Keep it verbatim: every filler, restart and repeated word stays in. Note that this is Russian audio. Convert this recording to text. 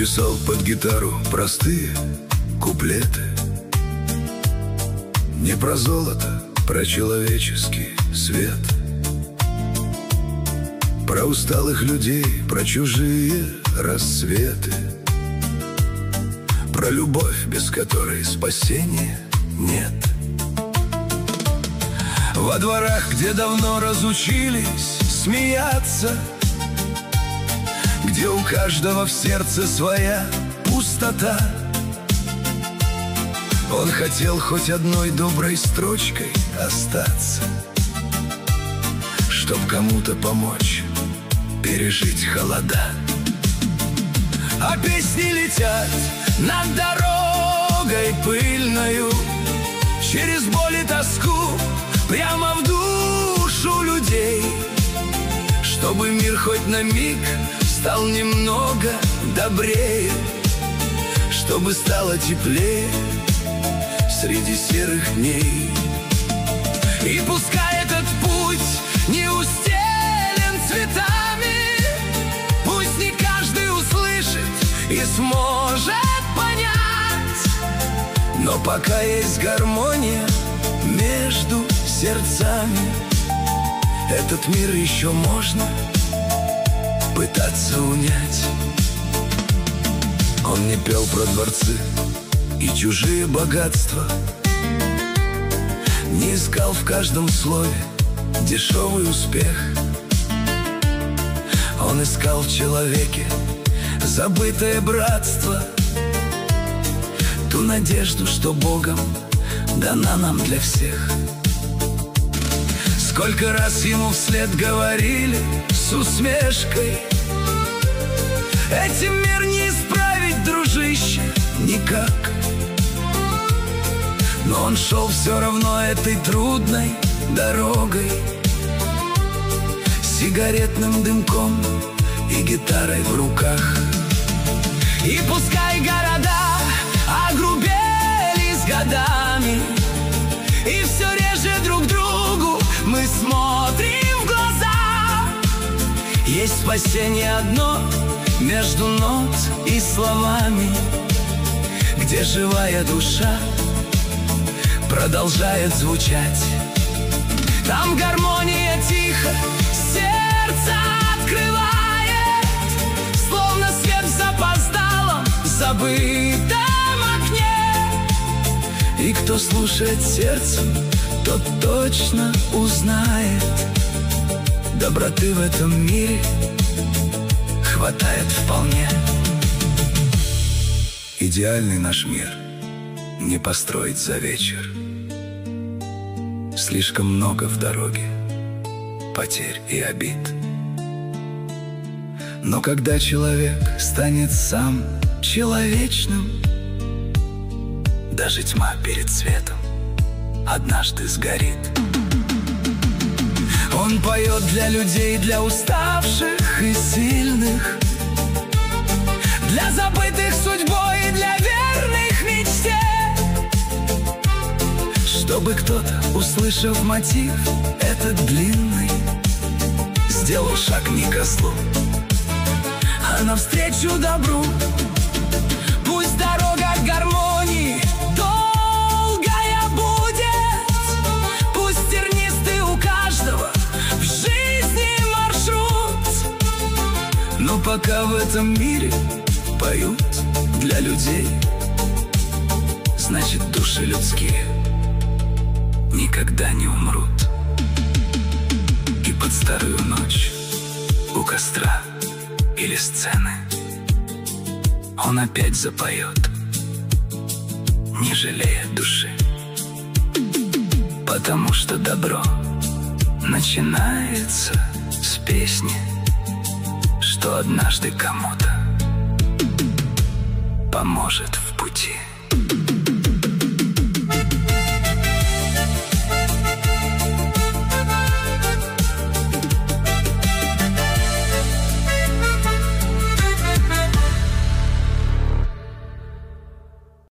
писал под гитару простые куплеты. Не про золото, про человеческий свет, про усталых людей, про чужие рассветы, про любовь, без которой спасения нет. Во дворах, где давно разучились смеяться, где у каждого в сердце своя пустота, он хотел хоть одной доброй строчкой остаться, чтоб кому-то помочь пережить холода. А песни летят над дорогой пыльною, через боль и тоску прямо в душу людей, чтобы мир хоть на миг стал немного добрее, чтобы стало теплее среди серых дней. И пускай этот путь не устелен цветами, пусть не каждый услышит и сможет понять, но пока есть гармония между сердцами, этот мир еще можно пытаться унять. Он не пел про дворцы и чужие богатства, не искал в каждом слове дешевый успех. Он искал в человеке забытое братство, ту надежду, что Богом дана нам для всех. Сколько раз ему вслед говорили с усмешкой: этим мир не исправить, дружище, никак. Но он шел все равно этой трудной дорогой, сигаретным дымком и гитарой в руках. И пускай города огрубели с годами, и все реже друг другу мы смотрим в глаза, есть спасение одно между нот и словами, где живая душа продолжает звучать. Там гармония тихо сердце открывает, словно свет в запоздалом забытом окне. И кто слушает сердцем, тот точно узнает: доброты в этом мире хватает вполне. Идеальный наш мир не построить за вечер. Слишком много в дороге потерь и обид. Но когда человек станет сам человечным, даже тьма перед светом однажды сгорит. Он поет для людей, для уставших и сильных, для забытых судьбой и для верных мечте, чтобы кто-то, услышав мотив этот длинный, сделал шаг не ко злу, а навстречу добру. Пусть дорога к гармонии долгая будет, пусть тернистый у каждого в жизни маршрут, но пока в этом мире поют для людей, значит, души людские никогда не умрут. И под старую ночь у костра или сцены он опять запоет, не жалея души, потому что добро начинается с песни, что однажды кому-то поможет в пути.